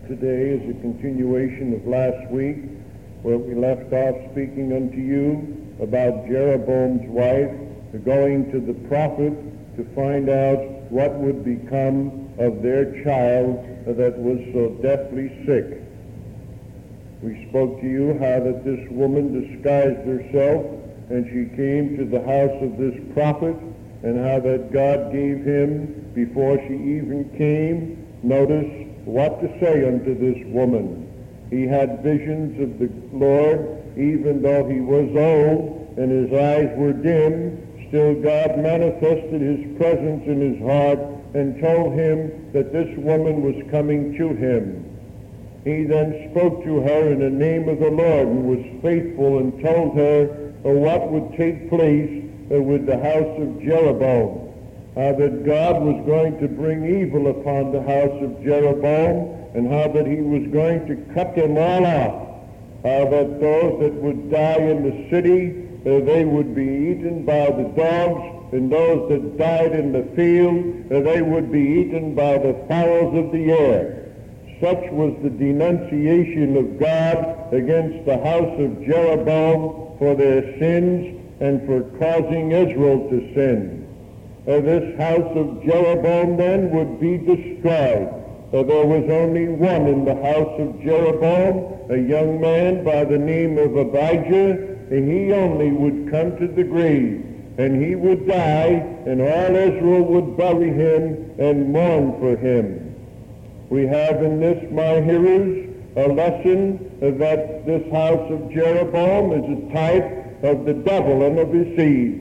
Today is a continuation of last week, where we left off speaking unto you about Jeroboam's wife going to the prophet to find out what would become of their child that was so deathly sick. We spoke to you how that this woman disguised herself and she came to the house of this prophet, and how that God gave him, before she even came, notice what to say unto this woman. He had visions of the Lord, even though he was old and his eyes were dim. Still God manifested his presence in his heart and told him that this woman was coming to him. He then spoke to her in the name of the Lord and was faithful and told her what would take place with the house of Jeroboam. That God was going to bring evil upon the house of Jeroboam, and how that he was going to cut them all off. That those that would die in the city, they would be eaten by the dogs, and those that died in the field, they would be eaten by the fowls of the air. Such was the denunciation of God against the house of Jeroboam for their sins and for causing Israel to sin. This house of Jeroboam then would be destroyed. There was only one in the house of Jeroboam, a young man by the name of Abijah, and he only would come to the grave, and he would die, and all Israel would bury him and mourn for him. We have in this, my hearers, a lesson that this house of Jeroboam is a type of the devil and of his seed.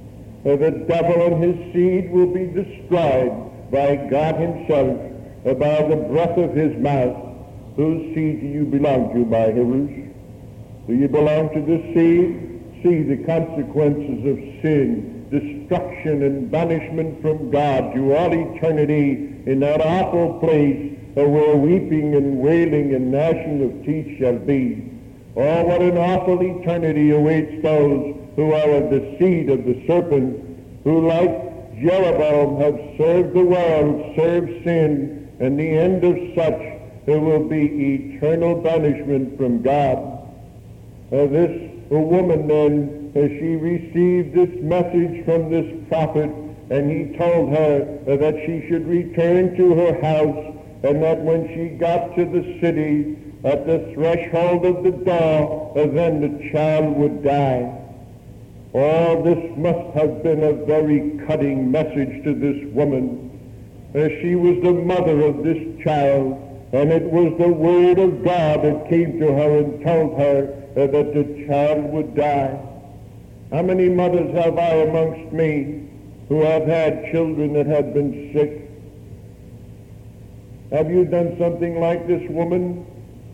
The devil and his seed will be destroyed by God himself, by the breath of his mouth. Whose seed do you belong to, my hearers? Do you belong to this seed? See the consequences of sin, destruction and banishment from God to all eternity in that awful place where weeping and wailing and gnashing of teeth shall be. Oh, what an awful eternity awaits those who are of the seed of the serpent, who like Jeroboam have served the world, served sin, and the end of such there will be eternal banishment from God. This woman then, she received this message from this prophet, and he told her that she should return to her house, and that when she got to the city, at the threshold of the door, then the child would die. Oh, this must have been a very cutting message to this woman. She was the mother of this child, and it was the word of God that came to her and told her that the child would die. How many mothers have I amongst me who have had children that have been sick? Have you done something like this woman?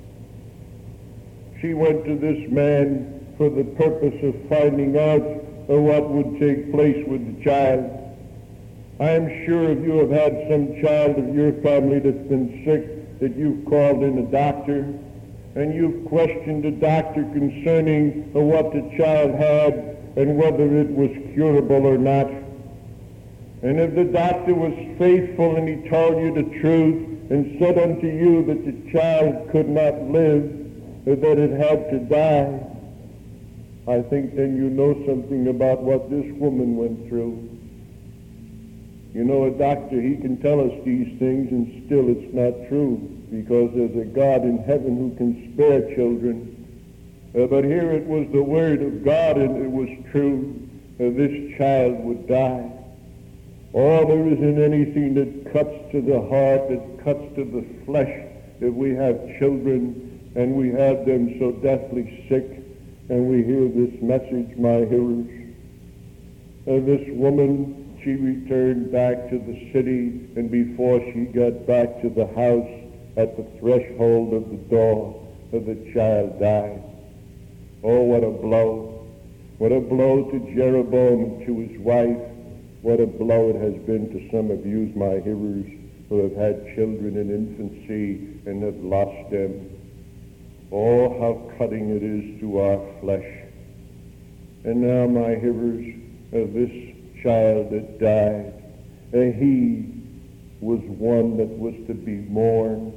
She went to this man for the purpose of finding out what would take place with the child. I am sure if you have had some child of your family that's been sick, that you've called in a doctor, and you've questioned the doctor concerning what the child had and whether it was curable or not. And if the doctor was faithful and he told you the truth and said unto you that the child could not live, that it had to die, I think then you know something about what this woman went through. You know, a doctor, he can tell us these things and still it's not true, because there's a God in heaven who can spare children. But here it was the word of God, and it was true. This child would die. Oh, there isn't anything that cuts to the heart, that cuts to the flesh, if we have children and we have them so deathly sick, and we hear this message, my hearers. This woman, she returned back to the city, and before she got back to the house, at the threshold of the door, the child died. Oh, what a blow. What a blow to Jeroboam and to his wife. What a blow it has been to some of you, my hearers, who have had children in infancy and have lost them. Oh, how cutting it is to our flesh. And now, my hearers, this child that died, he was one that was to be mourned.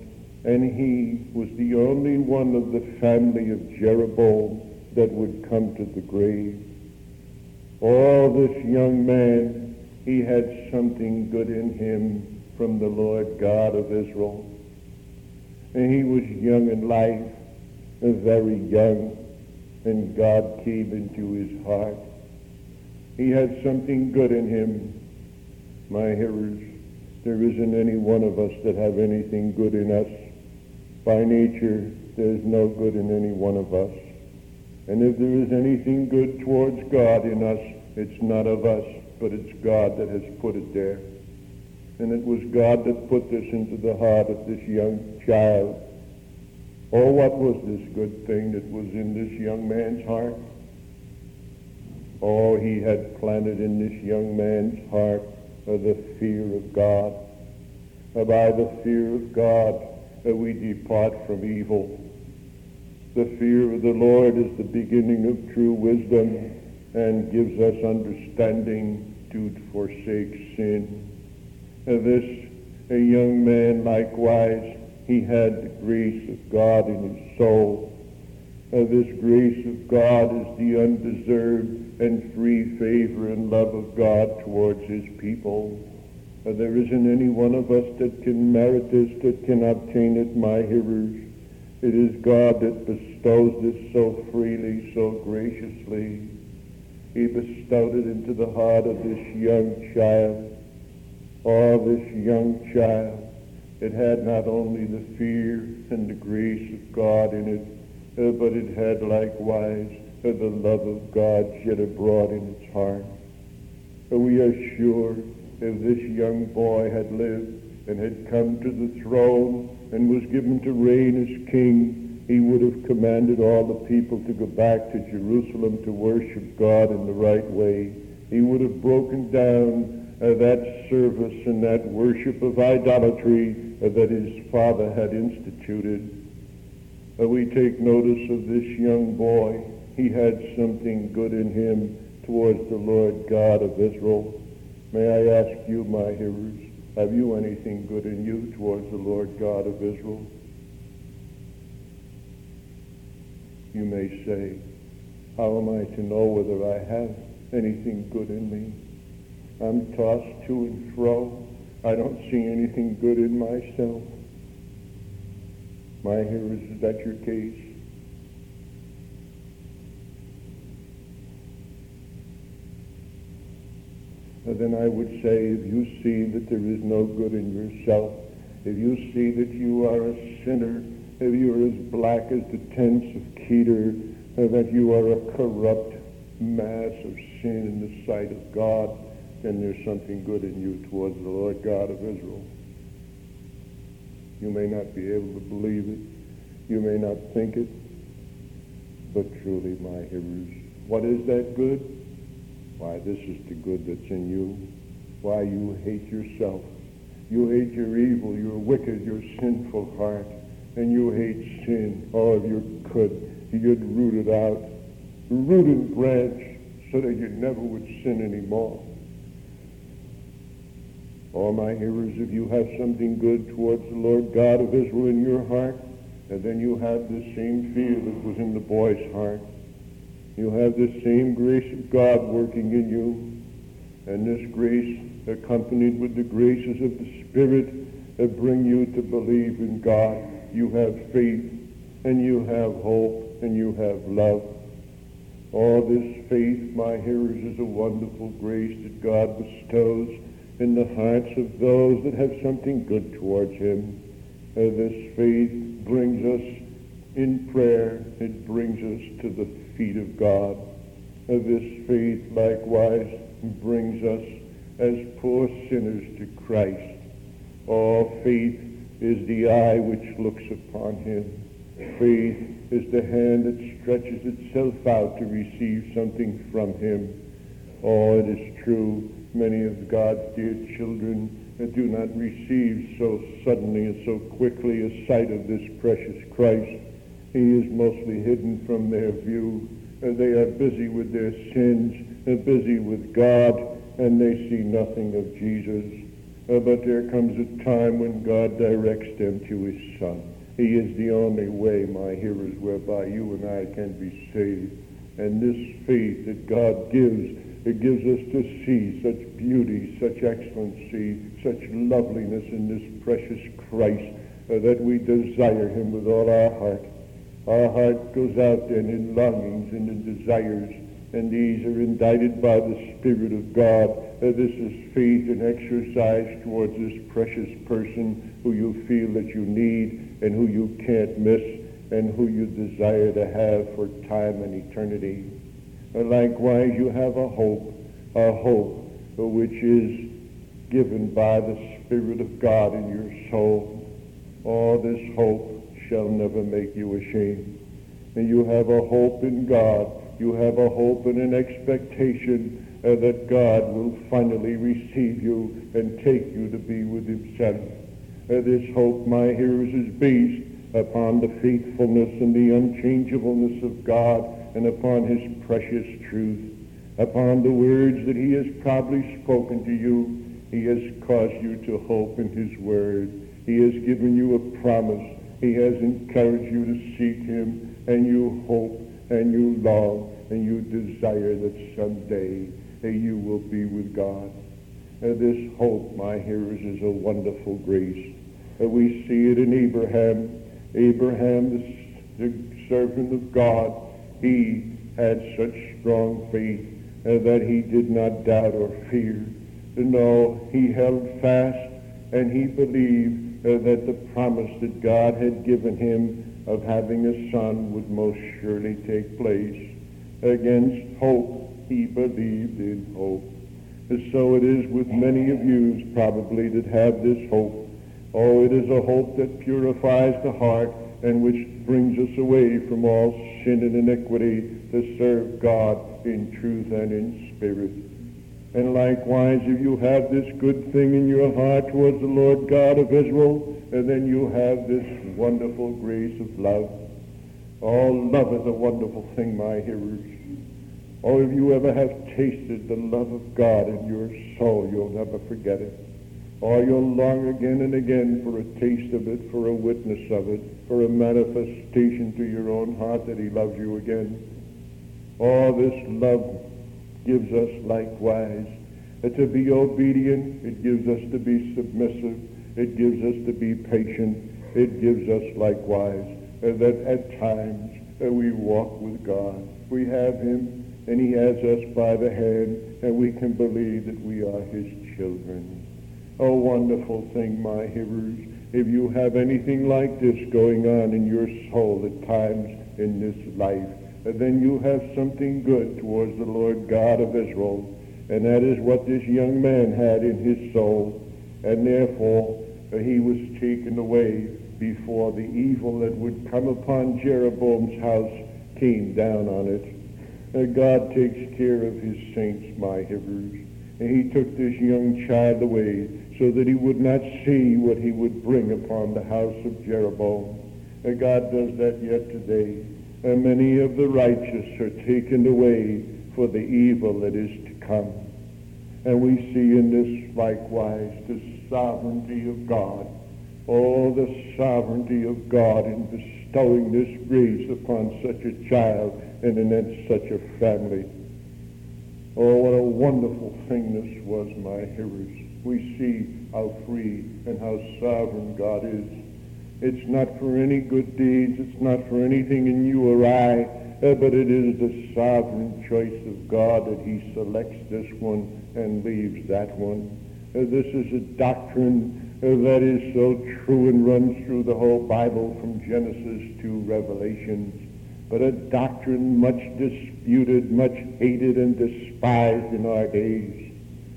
and he was the only one of the family of Jeroboam that would come to the grave. Oh, this young man, he had something good in him from the Lord God of Israel. And he was young in life, very young, and God came into his heart. He had something good in him. My hearers, there isn't any one of us that have anything good in us. By nature, there's no good in any one of us. And if there is anything good towards God in us, it's not of us, but it's God that has put it there. And it was God that put this into the heart of this young child. Oh, what was this good thing that was in this young man's heart? Oh, he had planted in this young man's heart the fear of God. By the fear of God, we depart from evil. The fear of the Lord is the beginning of true wisdom and gives us understanding to forsake sin. This a young man likewise, he had the grace of God in his soul. This grace of God is the undeserved and free favor and love of God towards his people. There isn't any one of us that can merit this, that can obtain it, my hearers. It is God that bestows this so freely, so graciously. He bestowed it into the heart of this young child. Oh, this young child, it had not only the fear and the grace of God in it, but it had likewise the love of God shed abroad in its heart. We are sure if this young boy had lived and had come to the throne and was given to reign as king, he would have commanded all the people to go back to Jerusalem to worship God in the right way. He would have broken down that service and that worship of idolatry that his father had instituted. We take notice of this young boy. He had something good in him towards the Lord God of Israel. May I ask you, my hearers, have you anything good in you towards the Lord God of Israel? You may say, how am I to know whether I have anything good in me? I'm tossed to and fro. I don't see anything good in myself. My hearers, is that your case? Then I would say, if you see that there is no good in yourself, if you see that you are a sinner, if you are as black as the tents of Kedar, that you are a corrupt mass of sin in the sight of God, then there's something good in you towards the Lord God of Israel. You may not be able to believe it. You may not think it. But truly, my hearers, what is that good? Why, this is the good that's in you. Why, you hate yourself. You hate your evil, your wicked, your sinful heart. And you hate sin. Oh, if you could, you'd root it out. Root and branch so that you never would sin anymore. Oh, my hearers, if you have something good towards the Lord God of Israel in your heart, and then you have the same fear that was in the boy's heart. You have the same grace of God working in you, and this grace, accompanied with the graces of the Spirit, that bring you to believe in God. You have faith, and you have hope, and you have love. All this faith, my hearers, is a wonderful grace that God bestows in the hearts of those that have something good towards him. This faith brings us in prayer. It brings us to the feet of God. This faith likewise brings us as poor sinners to Christ. Oh, faith is the eye which looks upon him. Faith is the hand that stretches itself out to receive something from him. Oh, it is true, many of God's dear children do not receive so suddenly and so quickly a sight of this precious Christ. He is mostly hidden from their view. They are busy with their sins, busy with God, and they see nothing of Jesus. but there comes a time when God directs them to his Son. He is the only way, my hearers, whereby you and I can be saved. And this faith that God gives, it gives us to see such beauty, such excellency, such loveliness in this precious Christ, that we desire him with all our heart. Our heart goes out then in longings and in desires, and these are indicted by the Spirit of God. This is faith and exercise towards this precious person who you feel that you need and who you can't miss and who you desire to have for time and eternity. Likewise, you have a hope which is given by the Spirit of God in your soul. All this hope shall never make you ashamed. And you have a hope in God. You have a hope and an expectation that God will finally receive you and take you to be with himself. This hope, my hearers, is based upon the faithfulness and the unchangeableness of God and upon his precious truth, upon the words that he has probably spoken to you. He has caused you to hope in his word. He has given you a promise. He has encouraged you to seek him, and you hope and you long and you desire that someday you will be with God. This hope, my hearers, is a wonderful grace. We see it in Abraham. Abraham, the servant of God, he had such strong faith that he did not doubt or fear. No, he held fast and he believed that the promise that God had given him of having a son would most surely take place. Against hope, he believed in hope. And so it is with many of you probably that have this hope. Oh, it is a hope that purifies the heart and which brings us away from all sin and iniquity to serve God in truth and in spirit. And likewise, if you have this good thing in your heart towards the Lord God of Israel, and then you have this wonderful grace of love. Oh, love is a wonderful thing, my hearers. Oh, if you ever have tasted the love of God in your soul, you'll never forget it. Or you'll long again and again for a taste of it, for a witness of it, for a manifestation to your own heart that he loves you again. Oh, this love gives us likewise to be obedient. It gives us to be submissive. It gives us to be patient. It gives us likewise that at times we walk with God. We have him and he has us by the hand, and we can believe that we are his children. A wonderful thing, my hearers. If you have anything like this going on in your soul at times in this life, then you have something good towards the Lord God of Israel. And that is what this young man had in his soul. And therefore, he was taken away before the evil that would come upon Jeroboam's house came down on it. God takes care of his saints, my hearers. And he took this young child away so that he would not see what he would bring upon the house of Jeroboam. God does that yet today. And many of the righteous are taken away for the evil that is to come. And we see in this likewise the sovereignty of God. Oh, the sovereignty of God in bestowing this grace upon such a child and in such a family. Oh, what a wonderful thing this was, my hearers. We see how free and how sovereign God is. It's not for any good deeds. It's not for anything in you or I, but it is the sovereign choice of God that he selects this one and leaves that one. This is a doctrine that is so true and runs through the whole Bible from Genesis to Revelations, but a doctrine much disputed, much hated and despised in our days.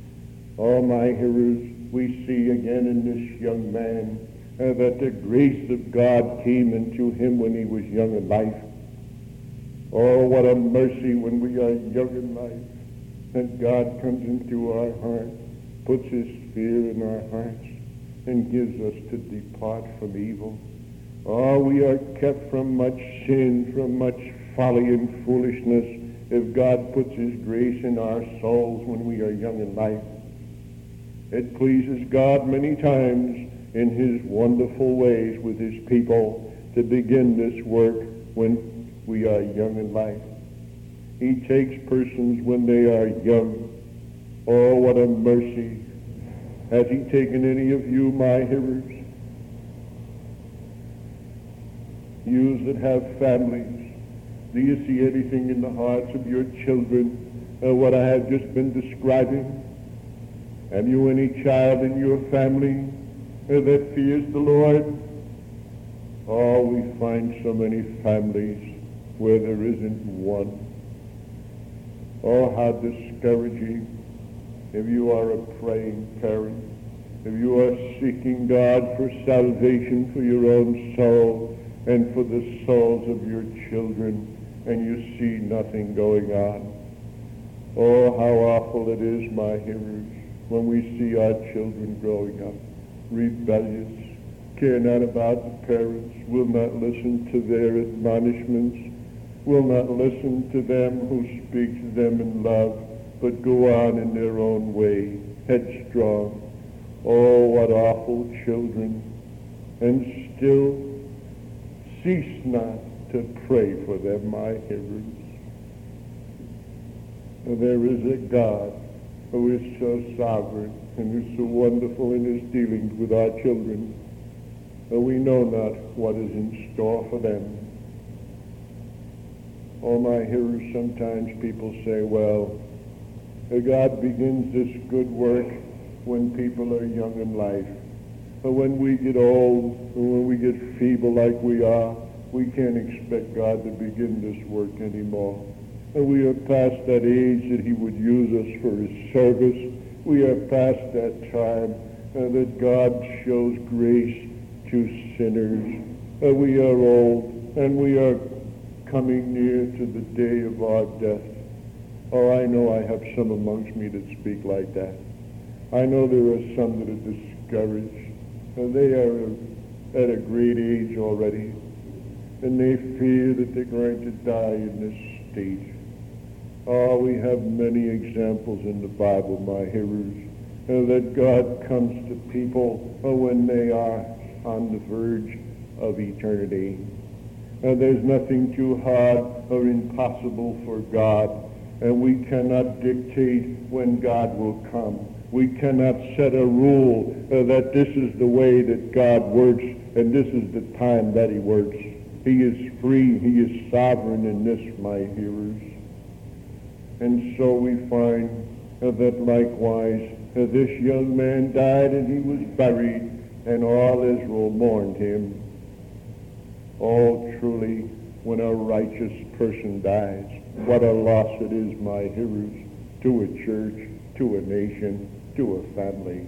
Oh, my hearers, we see again in this young man that the grace of God came into him when he was young in life. Oh, what a mercy when we are young in life, and God comes into our heart, puts his fear in our hearts, and gives us to depart from evil. Oh, we are kept from much sin, from much folly and foolishness, if God puts his grace in our souls when we are young in life. It pleases God many times in his wonderful ways with his people to begin this work when we are young in life. He takes persons when they are young. Oh, what a mercy. Has he taken any of you, my hearers? You that have families, do you see anything in the hearts of your children, what I have just been describing? Have you any child in your family that fears the Lord? Oh, we find so many families where there isn't one. Oh, how discouraging. If you are a praying parent, if you are seeking God for salvation for your own soul and for the souls of your children, and you see nothing going on. Oh, how awful it is, my hearers, when we see our children growing up, rebellious, care not about the parents, will not listen to their admonishments, will not listen to them who speak to them in love, but go on in their own way, headstrong. Oh, what awful children. And still cease not to pray for them, my hearers. There is a God who is so sovereign and who is so wonderful in his dealings with our children. We know not what is in store for them. Oh, my hearers, sometimes people say, well, God begins this good work when people are young in life. But when we get old, when we get feeble like we are, we can't expect God to begin this work anymore. We are past that age that he would use us for his service. We are past that time that God shows grace to sinners. We are old, and we are coming near to the day of our death. Oh, I know I have some amongst me that speak like that. I know there are some that are discouraged. They are at a great age already, and they fear that they're going to die in this state. Oh, we have many examples in the Bible, my hearers, that God comes to people when they are on the verge of eternity. There's nothing too hard or impossible for God, and we cannot dictate when God will come. We cannot set a rule that this is the way that God works and this is the time that he works. He is free. He is sovereign in this, my hearers. And so we find that likewise this young man died and he was buried, and all Israel mourned him. Oh, truly, when a righteous person dies, what a loss it is, my hearers, to a church, to a nation, to a family.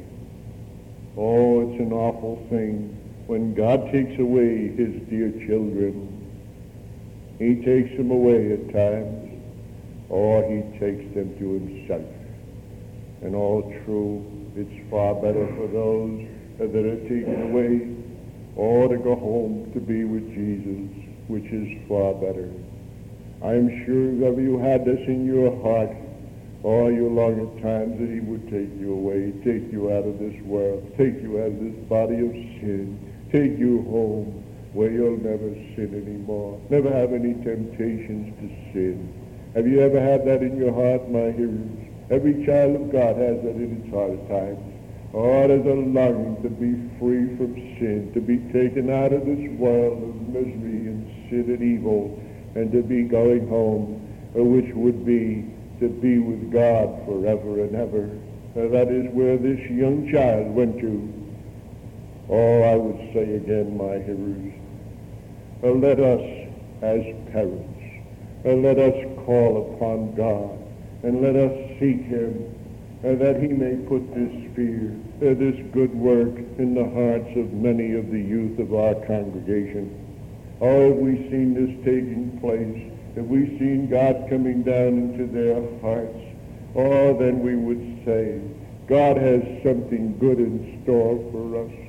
Oh, it's an awful thing when God takes away his dear children. He takes them away at times, or he takes them to himself. And all true, it's far better for those that are taken away, or to go home to be with Jesus, which is far better. I'm sure if you had this in your heart, all you long at times that he would take you away, take you out of this world, take you out of this body of sin, take you home where you'll never sin anymore, never have any temptations to sin. Have you ever had that in your heart, my hearers? Every child of God has that in its heart at times. Oh, there's a longing to be free from sin, to be taken out of this world of misery and sin and evil, and to be going home, which would be to be with God forever and ever. That is where this young child went to. Oh, I would say again, my hearers, let us as parents, let us call upon God, and let us seek him, that he may put this fear, this good work in the hearts of many of the youth of our congregation. Oh, have we seen this taking place? Have we seen God coming down into their hearts? Oh, then we would say, God has something good in store for us.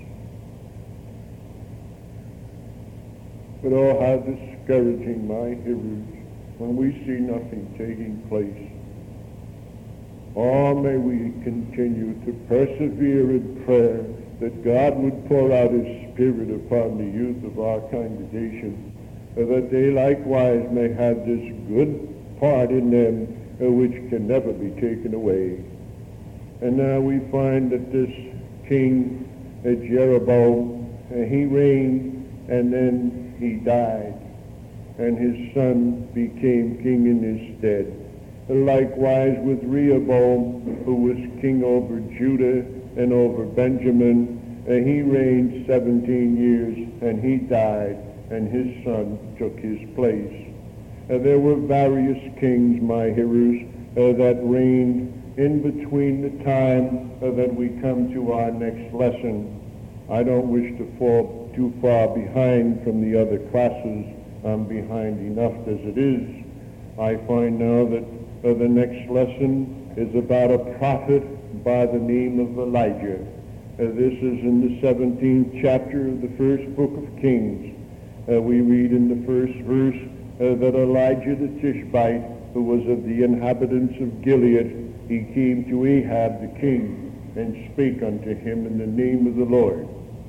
But oh, how discouraging, my hearers, when we see nothing taking place. Oh, may we continue to persevere in prayer that God would pour out his Spirit upon the youth of our congregation, that they likewise may have this good part in them which can never be taken away. And now we find that this king Jeroboam, he reigned and then he died, and his son became king in his stead. Likewise with Rehoboam, who was king over Judah and over Benjamin, he reigned 17 years and he died, and his son took his place. There were various kings, my hearers, that reigned in between the time that we come to our next lesson. I don't wish to fall too far behind from the other classes. I'm behind enough as it is. I find now that the next lesson is about a prophet by the name of Elijah. This is in the 17th chapter of the first book of Kings. We read in the first verse that Elijah the Tishbite, who was of the inhabitants of Gilead, he came to Ahab the king and spake unto him in the name of the Lord.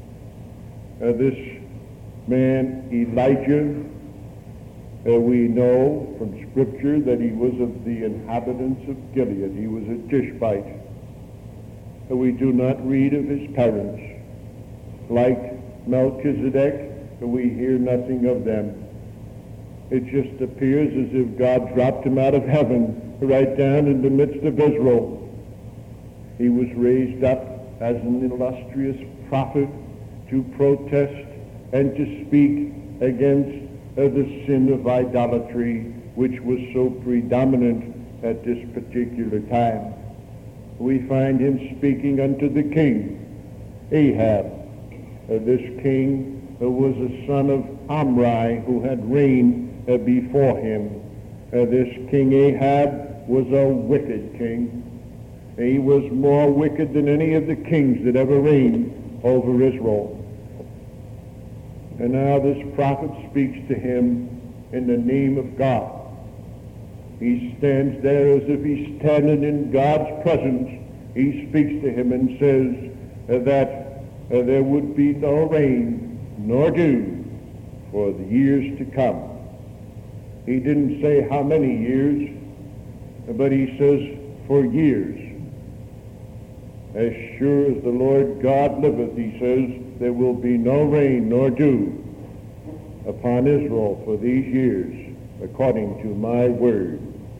This man Elijah, we know from Scripture that he was of the inhabitants of Gilead. He was a Tishbite. We do not read of his parents. Like Melchizedek, we hear nothing of them. It just appears as if God dropped him out of heaven right down in the midst of Israel. He was raised up as an illustrious prophet to protest and to speak against the sin of idolatry, which was so predominant at this particular time. We find him speaking unto the king, Ahab. This king was a son of Omri, who had reigned before him. This king Ahab was a wicked king. He was more wicked than any of the kings that ever reigned over Israel. And now this prophet speaks to him in the name of God. He stands there as if he's standing in God's presence. He speaks to him and says that there would be no rain nor dew for the years to come. He didn't say how many years, but he says for years. As sure as the Lord God liveth, he says, there will be no rain nor dew upon Israel for these years, according to my word.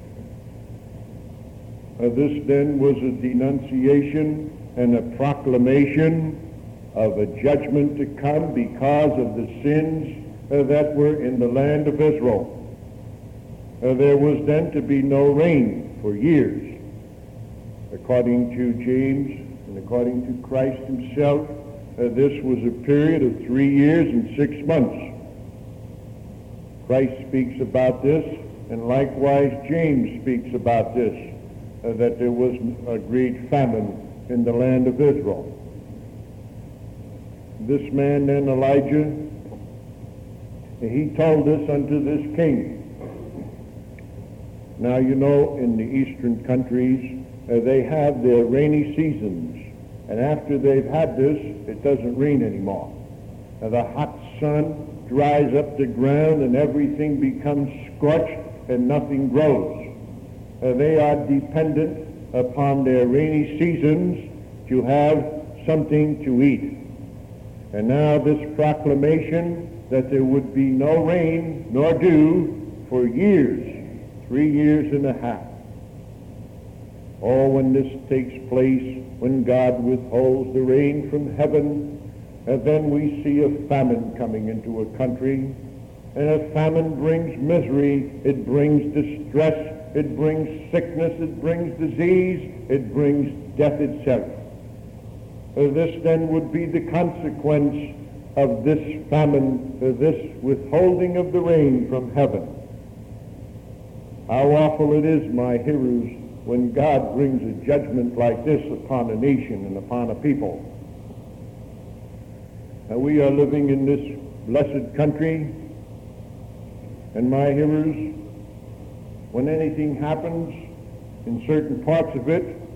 This then was a denunciation and a proclamation of a judgment to come because of the sins that were in the land of Israel. There was then to be no rain for years. According to James and according to Christ himself, this was a period of 3 years and 6 months. Christ speaks about this, and likewise James speaks about this, that there was a great famine in the land of Israel. This man then, Elijah, he told this unto this king. Now, you know, in the eastern countries, they have their rainy seasons. And after they've had this, it doesn't rain anymore. The hot sun dries up the ground and everything becomes scorched and nothing grows. They are dependent upon their rainy seasons to have something to eat. And now this proclamation that there would be no rain nor dew for years, 3 years and a half. Oh, when this takes place, when God withholds the rain from heaven, then we see a famine coming into a country. And a famine brings misery, it brings distress, it brings sickness, it brings disease, it brings death itself. This then would be the consequence of this famine, this withholding of the rain from heaven. How awful it is, my hearers, when God brings a judgment like this upon a nation and upon a people. Now, we are living in this blessed country, and my hearers, when anything happens in certain parts of it,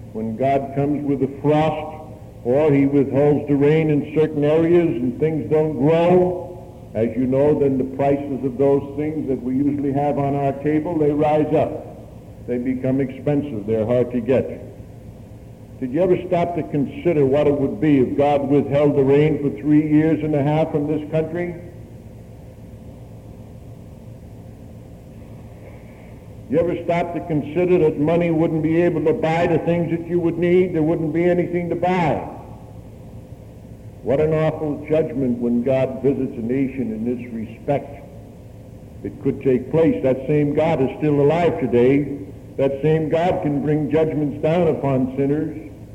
When God comes with a frost, or he withholds the rain in certain areas and things don't grow, as you know, then the prices of those things that we usually have on our table, they rise up. They become expensive. They're hard to get. Did you ever stop to consider what it would be if God withheld the rain for 3 years and a half from this country? You ever stop to consider that money wouldn't be able to buy the things that you would need? There wouldn't be anything to buy. What an awful judgment when God visits a nation in this respect. It could take place. That same God is still alive today. That same God can bring judgments down upon sinners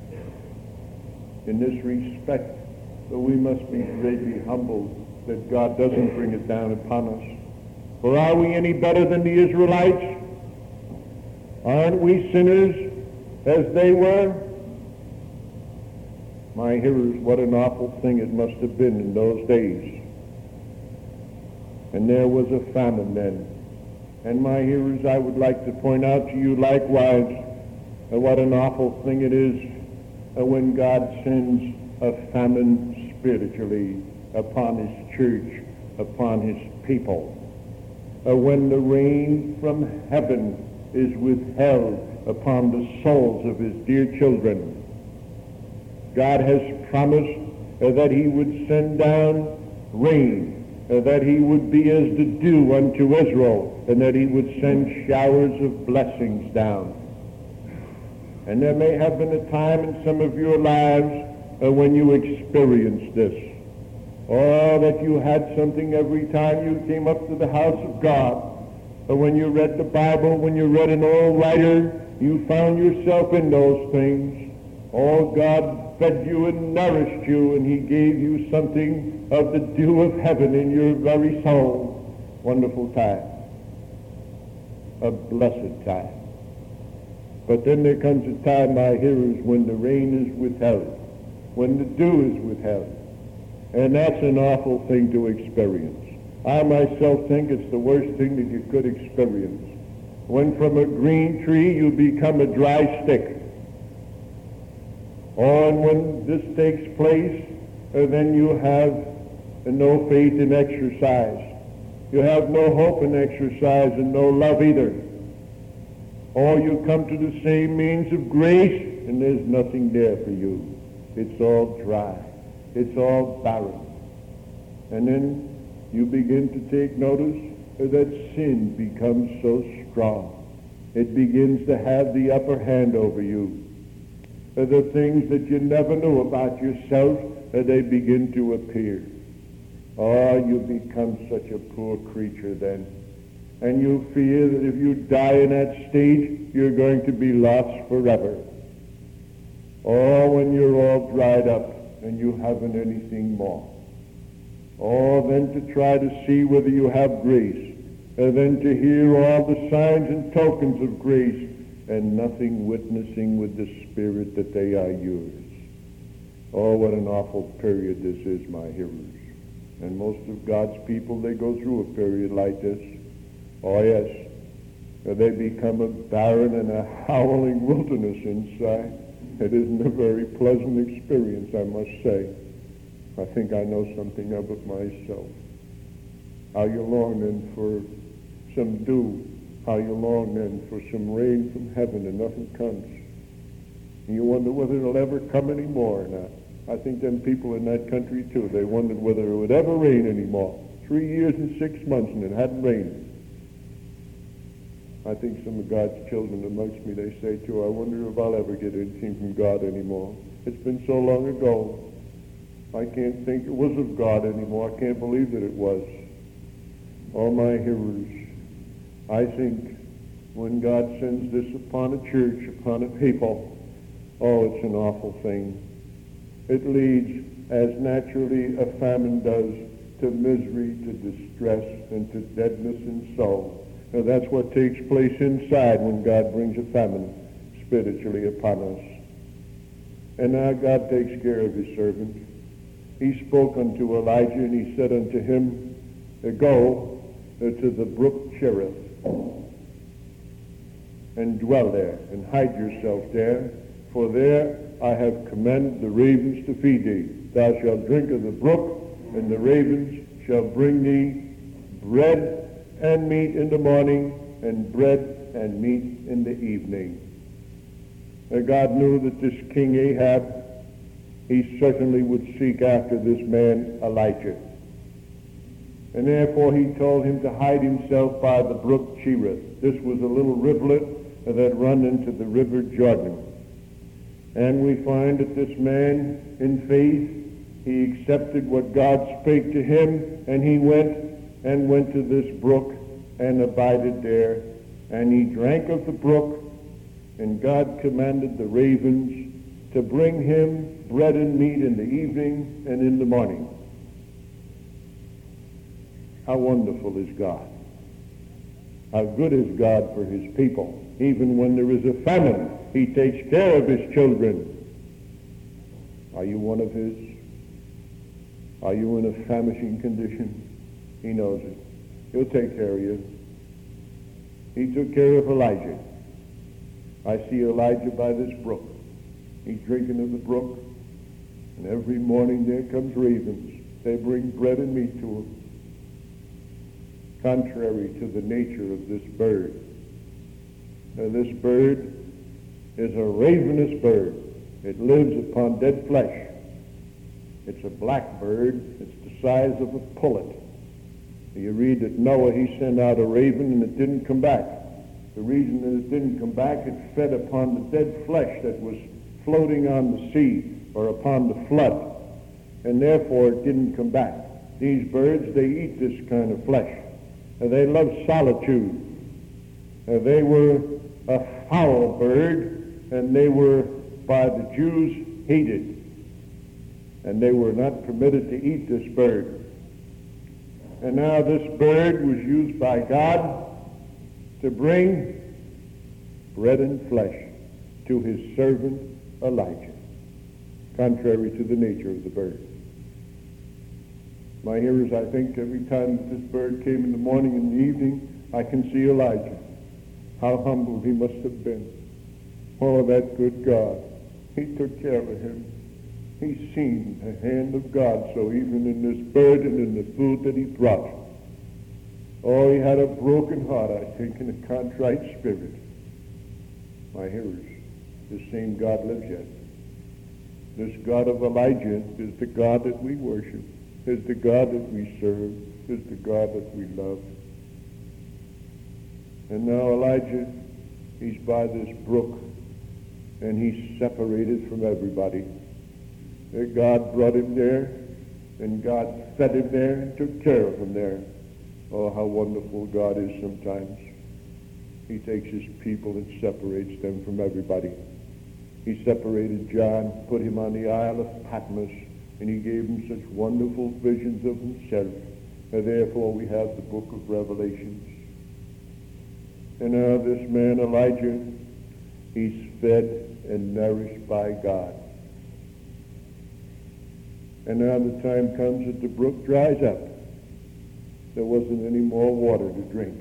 in this respect. So we must be greatly humbled that God doesn't bring it down upon us. For are we any better than the Israelites? Aren't we sinners as they were? My hearers, what an awful thing it must have been in those days. And there was a famine then. And my hearers, I would like to point out to you likewise what an awful thing it is when God sends a famine spiritually upon his church, upon his people. When the rain from heaven is withheld upon the souls of his dear children. God has promised that he would send down rain, that he would be as the dew unto Israel, and that he would send showers of blessings down. And there may have been a time in some of your lives when you experienced this. Or that you had something every time you came up to the house of God. Or when you read the Bible, when you read an old writer, you found yourself in those things. Oh, God fed you and nourished you, and he gave you something of the dew of heaven in your very soul. Wonderful time. A blessed time. But then there comes a time, my hearers, when the rain is withheld, when the dew is withheld. And that's an awful thing to experience. I myself think it's the worst thing that you could experience. When from a green tree you become a dry stick. And when this takes place, then you have no faith in exercise. You have no hope in exercise and no love either. Or you come to the same means of grace and there's nothing there for you. It's all dry. It's all barren. And then you begin to take notice that sin becomes so strong. It begins to have the upper hand over you. The things that you never knew about yourself, they begin to appear. Oh, you become such a poor creature then. And you fear that if you die in that state, you're going to be lost forever. Oh, when you're all dried up and you haven't anything more. Oh, then to try to see whether you have grace, and then to hear all the signs and tokens of grace, and nothing witnessing with the Spirit that they are yours. Oh, what an awful period this is, my hearers. And most of God's people, they go through a period like this. Oh, yes. They become a barren and a howling wilderness inside. It isn't a very pleasant experience, I must say. I think I know something of it myself. How you long then for some dew. How you long then for some rain from heaven and nothing comes. And you wonder whether it'll ever come anymore or not. I think them people in that country too, they wondered whether it would ever rain anymore. 3 years and 6 months and it hadn't rained. I think some of God's children amongst me, they say too, I wonder if I'll ever get anything from God anymore. It's been so long ago. I can't think it was of God anymore. I can't believe that it was. All my hearers, I think when God sends this upon a church, upon a people, oh, it's an awful thing. It leads, as naturally a famine does, to misery, to distress, and to deadness in soul. Now, that's what takes place inside when God brings a famine spiritually upon us. And now God takes care of his servant. He spoke unto Elijah, and he said unto him, go to the brook Cherith, and dwell there, and hide yourself there, for there I have commanded the ravens to feed thee. Thou shalt drink of the brook, and the ravens shall bring thee bread and meat in the morning, and bread and meat in the evening. God knew that this King Ahab, he certainly would seek after this man Elijah. And therefore he told him to hide himself by the brook Cherith. This was a little rivulet that run into the river Jordan. And we find that this man, in faith, he accepted what God spake to him, and he went to this brook and abided there. And he drank of the brook, and God commanded the ravens to bring him bread and meat in the evening and in the morning. How wonderful is God. How good is God for his people. Even when there is a famine, he takes care of his children. Are you one of his? Are you in a famishing condition? He knows it. He'll take care of you. He took care of Elijah. I see Elijah by this brook. He's drinking of the brook, and every morning there comes ravens. They bring bread and meat to him. Contrary to the nature of this bird. Now, this bird is a ravenous bird. It lives upon dead flesh. It's a black bird. It's the size of a pullet. You read that Noah, he sent out a raven and it didn't come back. The reason that it didn't come back, it fed upon the dead flesh that was floating on the sea or upon the flood. And therefore it didn't come back. These birds, they eat this kind of flesh. They love solitude. They were a foul bird, and they were by the Jews hated. And they were not permitted to eat this bird. And now this bird was used by God to bring bread and flesh to his servant Elijah, contrary to the nature of the bird. My hearers, I think every time that this bird came in the morning and the evening, I can see Elijah. How humble he must have been. Oh, that good God. He took care of him. He's seen the hand of God, so even in this bird and in the food that he brought. Oh, he had a broken heart, I think, and a contrite spirit. My hearers, this same God lives yet. This God of Elijah is the God that we worship, is the God that we serve, is the God that we love. And now Elijah, he's by this brook, and he's separated from everybody. God brought him there, and God fed him there and took care of him there. Oh, how wonderful God is sometimes. He takes his people and separates them from everybody. He separated John, put him on the Isle of Patmos, and he gave him such wonderful visions of himself. And therefore we have the book of Revelations. And now this man Elijah, he's fed and nourished by God. And now the time comes that the brook dries up. There wasn't any more water to drink.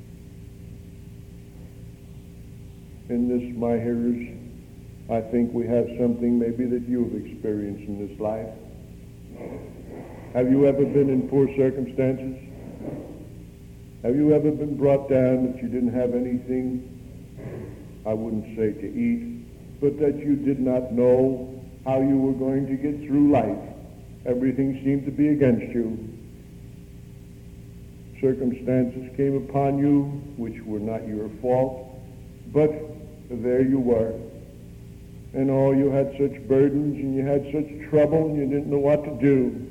In this, my hearers, I think we have something maybe that you've experienced in this life. Have you ever been in poor circumstances? Have you ever been brought down that you didn't have anything, I wouldn't say to eat, but that you did not know how you were going to get through life? Everything seemed to be against you. Circumstances came upon you which were not your fault, but there you were. And oh, you had such burdens and you had such trouble and you didn't know what to do.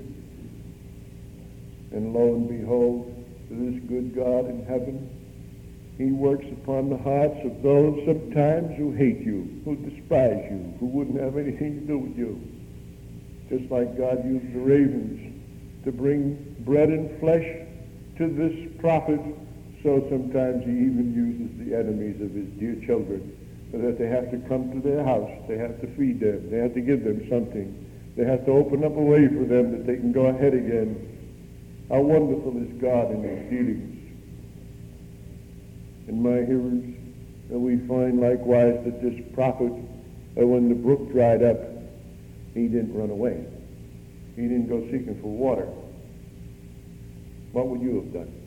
And lo and behold, this good God in heaven, he works upon the hearts of those sometimes who hate you, who despise you, who wouldn't have anything to do with you. Just like God used the ravens to bring bread and flesh to this prophet, so sometimes he even uses the enemies of his dear children, so that they have to come to their house, they have to feed them, they have to give them something, they have to open up a way for them that they can go ahead again. How wonderful is God in his dealings. In my hearers, and we find likewise that this prophet, when the brook dried up, he didn't run away. He didn't go seeking for water. What would you have done?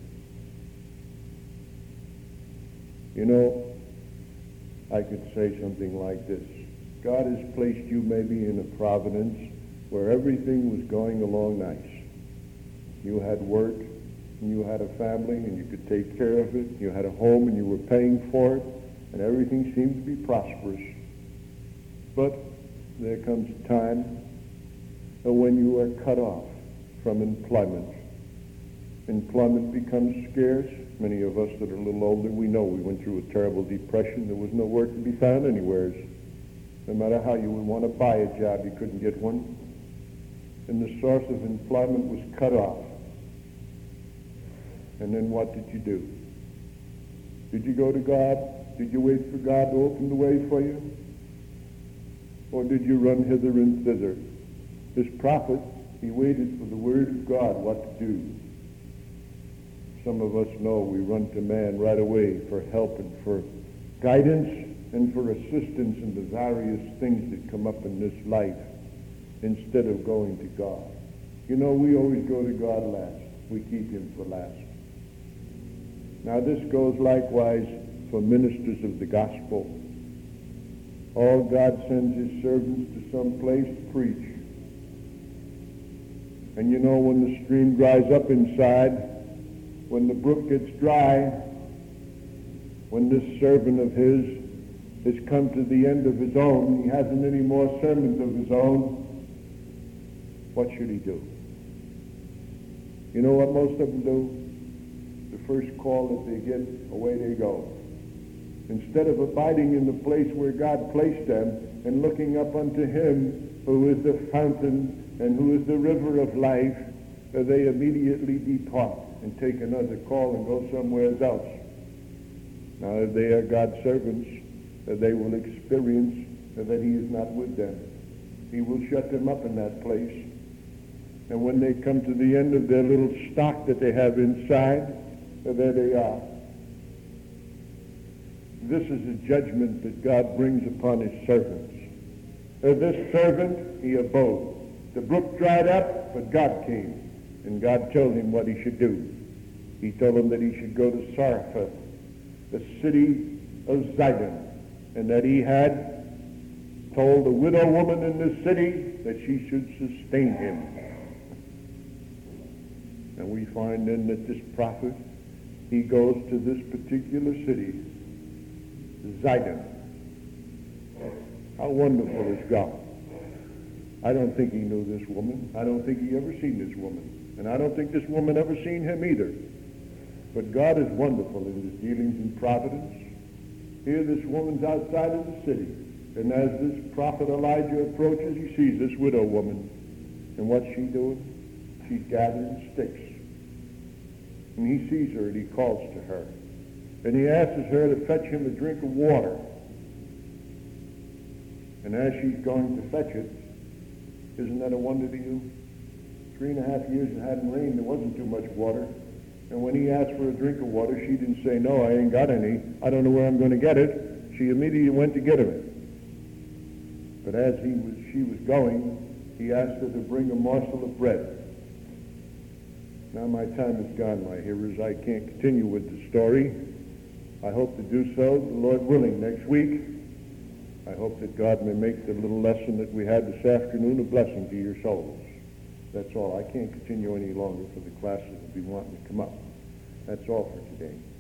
You know, I could say something like this. God has placed you maybe in a providence where everything was going along nice. You had work, and you had a family, and you could take care of it. You had a home, and you were paying for it, and everything seemed to be prosperous. But there comes a time when you are cut off from employment. Employment becomes scarce. Many of us that are a little older, we know we went through a terrible depression. There was no work to be found anywhere. No matter how you would want to buy a job, you couldn't get one. And the source of employment was cut off. And then what did you do? Did you go to God? Did you wait for God to open the way for you? Or did you run hither and thither? This prophet, he waited for the word of God, what to do. Some of us know we run to man right away for help and for guidance and for assistance in the various things that come up in this life instead of going to God. You know, we always go to God last. We keep him for last. Now this goes likewise for ministers of the gospel. All God sends his servants to some place to preach. And you know, when the stream dries up inside, when the brook gets dry, when this servant of his has come to the end of his own, he hasn't any more sermons of his own, what should he do? You know what most of them do? The first call that they get, away they go. Instead of abiding in the place where God placed them and looking up unto him who is the fountain and who is the river of life, they immediately depart and take another call and go somewhere else. Now, if they are God's servants, they will experience that he is not with them. He will shut them up in that place. And when they come to the end of their little stock that they have inside, there they are. This is a judgment that God brings upon his servants. This servant, he abode. The brook dried up, but God came. And God told him what he should do. He told him that he should go to Zarephath, the city of Zidon, and that he had told the widow woman in the city that she should sustain him. And we find then that this prophet, he goes to this particular city, Zidon. How wonderful is God. I don't think he knew this woman. I don't think he ever seen this woman. And I don't think this woman ever seen him either. But God is wonderful in his dealings in providence. Here this woman's outside of the city. And as this prophet Elijah approaches, he sees this widow woman. And what's she doing? She's gathering sticks. And he sees her and he calls to her. And he asks her to fetch him a drink of water. And as she's going to fetch it, isn't that a wonder to you? 3.5 years it hadn't rained, there wasn't too much water. And when he asked for a drink of water, she didn't say, no, I ain't got any. I don't know where I'm going to get it. She immediately went to get it. But as she was going, he asked her to bring a morsel of bread. Now my time is gone, my hearers. I can't continue with the story. I hope to do so, the Lord willing, next week. I hope that God may make the little lesson that we had this afternoon a blessing to your souls. That's all. I can't continue any longer for the classes that will be wanting to come up. That's all for today.